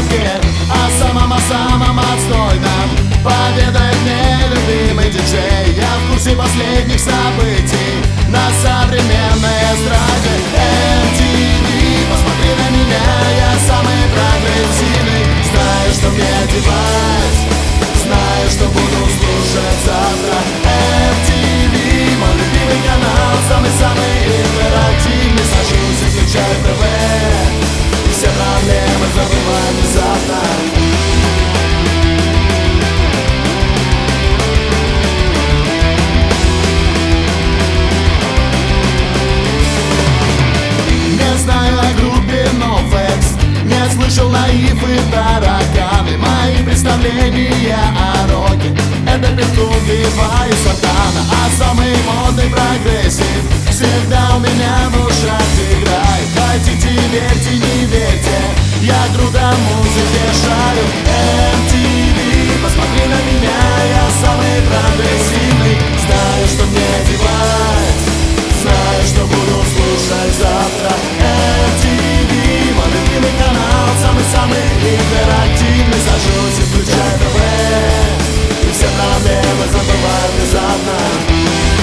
короткие о самом отстойном поведает мне любимый диджей. Я в курсе последних событий на современной эстраде. MTV, посмотри на меня, я самый прогрессивный. Знаю, что мне девать, знаю, что буду слушать завтра. MTV, мой любимый канал, самый-самый интерактивный. Сажусь и включаю ТВ, и все проблемы забываю внезапно. Слышал наив и тараканы. Мои представления о роке — это петух и баю сатана. А самый модный прогрессив всегда у меня в ушах играет. Хотите верьте, не верьте, я круто музыке шарю. MTV, посмотри на меня, я самый прогрессивный. Знаю, что мне девать, знаю, что буду слушать завтра. MTV, мой любимый канал, самый-самый интерактивный. Сажусь и включаю ТВ, и все проблемы забываю внезапно.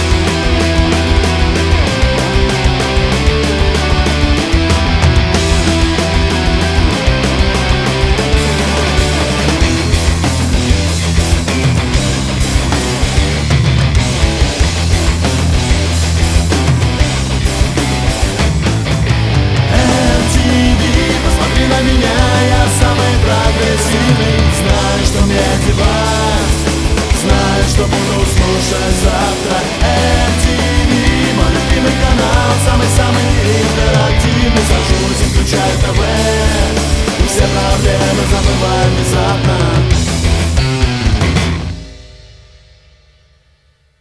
Знаю, что мне девать, знаю, что буду слушать завтра. MTV, мой любимый канал, самый-самый